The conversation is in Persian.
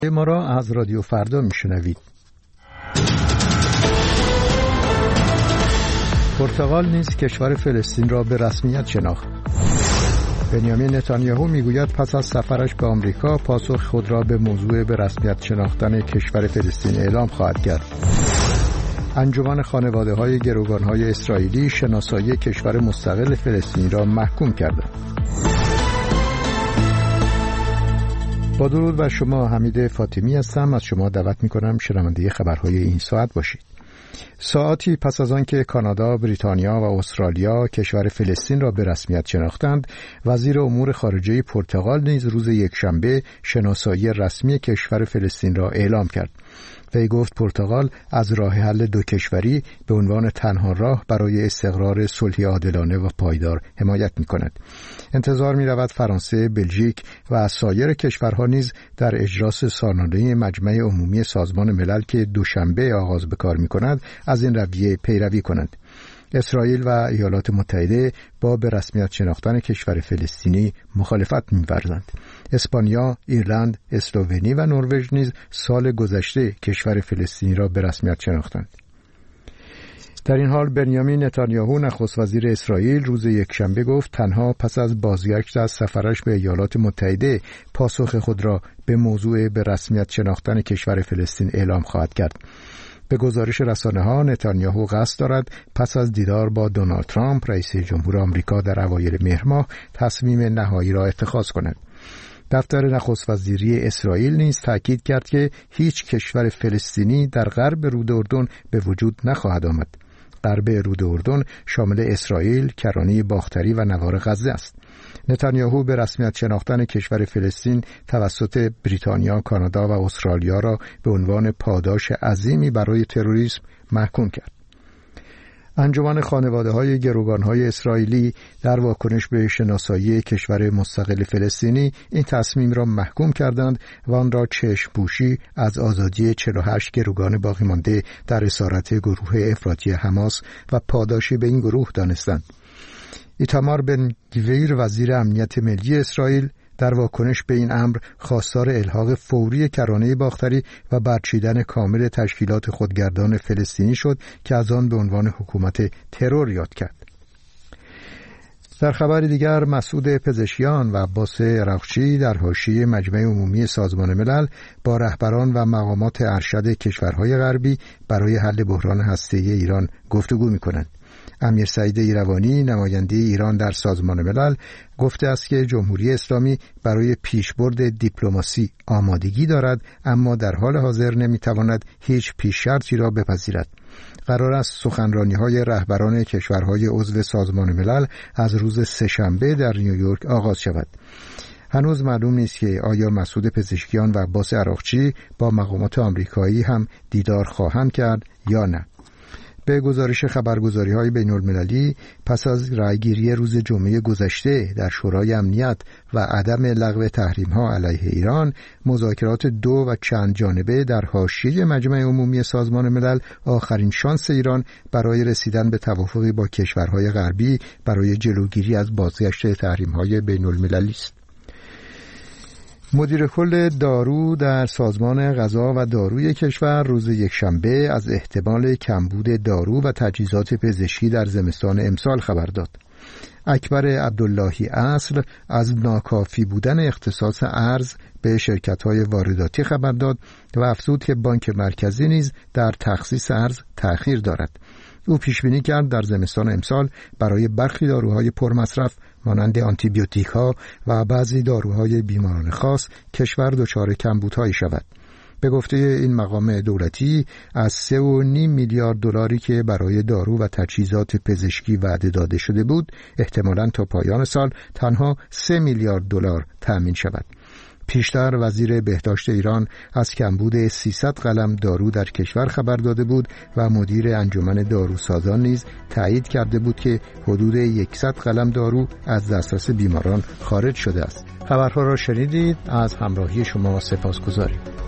ما را از رادیو فردا میشنوید. پرتغال نیز کشور فلسطین را به رسمیت شناخت. بنیامین نتانیاهو میگوید پس از سفرش به آمریکا پاسخ خود را به موضوع به رسمیت شناختن کشور فلسطین اعلام خواهد کرد. انجمن خانواده‌های گروگان‌های اسرائیلی شناسایی کشور مستقل فلسطین را محکوم کردند. با درود بر شما، حمید فاطمی هستم. از شما دعوت می‌کنم شنونده خبرهای این ساعت باشید. ساعاتی پس از آنکه کانادا، بریتانیا و استرالیا کشور فلسطین را به رسمیت شناختند، وزیر امور خارجه پرتغال نیز روز یکشنبه شناسایی رسمی کشور فلسطین را اعلام کرد. وی گفت پرتغال از راه حل دو کشوری به عنوان تنها راه برای استقرار صلحی عادلانه و پایدار حمایت می‌کند. انتظار می‌رود فرانسه، بلژیک و سایر کشورها نیز در اجراس سالانه مجمع عمومی سازمان ملل که دوشنبه آغاز به کار می‌کند از این رویه پیروی کنند. اسرائیل و ایالات متحده با به رسمیت شناختن کشور فلسطینی مخالفت می‌ورزند. اسپانیا، ایرلند، اسلوونی و نروژ نیز سال گذشته کشور فلسطینی را به رسمیت شناختند. در این حال بنیامین نتانیاهو نخست وزیر اسرائیل روز یکشنبه گفت تنها پس از بازگشت از سفرش به ایالات متحده پاسخ خود را به موضوع به رسمیت شناختن کشور فلسطین اعلام خواهد کرد. به گزارش رسانه‌ها نتانیاهو قصد دارد پس از دیدار با دونالد ترامپ رئیس جمهور آمریکا در اوایل مهر ماه تصمیم نهایی را اتخاذ کند. دفتر نخست وزیری اسرائیل نیز تاکید کرد که هیچ کشور فلسطینی در غرب رود اردن به وجود نخواهد آمد. غرب رود اردن شامل اسرائیل، کرانه باختری و نوار غزه است. نتانیاهو به رسمیت شناختن کشور فلسطین توسط بریتانیا، کانادا و استرالیا را به عنوان پاداش عظیمی برای تروریسم محکوم کرد. انجمن خانواده‌های گروگان‌های اسرائیلی در واکنش به شناسایی کشور مستقل فلسطینی این تصمیم را محکوم کردند و آن را چشم‌پوشی از آزادی 48 گروگان باقی مانده در اسارت گروه افراطی حماس و پاداشی به این گروه دانستند. ایتامار بن گویر وزیر امنیت ملی اسرائیل در واکنش به این امر خواستار الحاق فوری کرانه باختری و برچیدن کامل تشکیلات خودگردان فلسطینی شد که از آن به عنوان حکومت ترور یاد کرد. در خبر دیگر مسعود پزشکیان و عباس عراقچی در حاشیه مجمع عمومی سازمان ملل با رهبران و مقامات ارشد کشورهای غربی برای حل بحران هسته‌ای ایران گفتگو می‌کنند. امیر سعید ایروانی نماینده ایران در سازمان ملل گفته است که جمهوری اسلامی برای پیشبرد دیپلماسی آمادگی دارد، اما در حال حاضر نمیتواند هیچ پیش شرطی را بپذیرد. قرار است سخنرانی‌های رهبران کشورهای عضو سازمان ملل از روز سه‌شنبه در نیویورک آغاز شود. هنوز معلوم نیست که آیا مسعود پزشکیان و عباس عراقچی با مقامات آمریکایی هم دیدار خواهند کرد یا نه. به گزارش خبرگزاری‌های بین‌المللی پس از رأیگیری روز جمعه گذشته در شورای امنیت و عدم لغو تحریم‌ها علیه ایران، مذاکرات دو و چند جانبه در حاشیه مجمع عمومی سازمان ملل آخرین شانس ایران برای رسیدن به توافقی با کشورهای غربی برای جلوگیری از بازگشت تحریم‌های بین‌المللی است. مدیر کل دارو در سازمان غذا و داروی کشور روز یکشنبه از احتمال کمبود دارو و تجهیزات پزشکی در زمستان امسال خبر داد. اکبر عبداللهی اصل از ناکافی بودن اختصاص ارز به شرکت‌های وارداتی خبر داد و افزود که بانک مرکزی نیز در تخصیص ارز تأخیر دارد. او پیشبینی کرد در زمستان امسال برای برخی داروهای پرمصرف مانند آنتیبیوتیک‌ها و بعضی داروهای بیماران خاص کشور دچار کمبودهایی شود. به گفته این مقام دولتی از 3.5 میلیارد دلاری که برای دارو و تجهیزات پزشکی وعده داده شده بود، احتمالاً تا پایان سال تنها 3 میلیارد دلار تأمین شود. پیشتر وزیر بهداشت ایران از کمبود 300 قلم دارو در کشور خبر داده بود و مدیر انجمن داروسازان نیز تایید کرده بود که حدود 100 قلم دارو از دسترس بیماران خارج شده است. خبرها را شنیدید. از همراهی شما سپاسگزاریم.